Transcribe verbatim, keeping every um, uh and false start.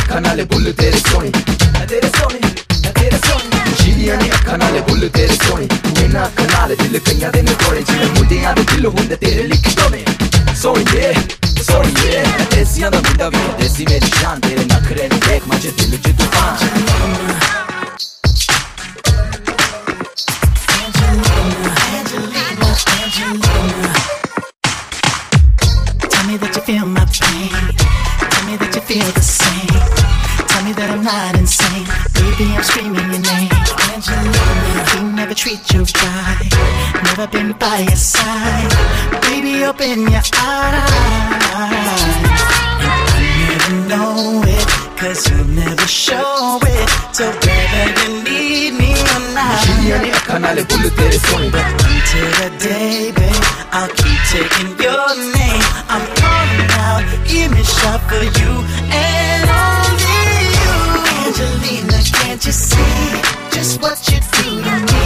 ਅੱਖਾਂ ਨਾਲੇ ਬੁੱਲ ਤੇਰੇ ਸੋਹਣੇ ਤੇਰੇ ਸੋਹਣੇ ਤੇਰੇ ਸੋਹਣੇ ਸ਼ੀਰੀਆਂ ਨੀ ਅੱਖਾਂ ਨਾਲੇ ਬੁੱਲ ਤੇਰੇ ਸੋਹਣੇ ਇਹਨਾਂ ਅੱਖਾਂ ਨਾਲ ਦਿਲ ਕਈਆਂ ਦੇ ਨੇ ਤੋੜੇ ਜਿਵੇਂ ਮੁੰਡਿਆਂ ਦੇ ਦਿਲ ਹੁੰਦੇ ਤੇਰੇ ਲਿਖੇ ਦੋਵੇਂ ਸੋਹਣੀਏ ਸੋਹਣੀਏ ਦੇਸੀਆਂ ਦਾ ਮੁੰਡਾ ਵੀ ਦੇਸੀ ਮੇਰੀ ਸ਼ਾਨ ਤੇਰੇ ਨਖਰੇ ਨੂੰ ਦੇਖ ਮੱਚ ਦਿਲ ਚ ਤੂਫਾਨ Tell me that you feel my pain. Tell me that you feel the same. Tell me that I'm not insane. Baby, I'm screaming your name. Angelina, he never treat you right. Never been by your side. Baby, open your eyes. And I never know it, cause you never show it. So whether you need me or not, ਸ਼ੀਰੀਆਂ ਨੀ ਅੱਖਾਂ ਨਾਲੇ ਬੁੱਲ ਤੇਰੇ ਸੋਹਣੇ but until the day, babe, I'll keep taking your name. I'm calling out, give me a shot for you and only you. Angelina, can't you see just what you do to me?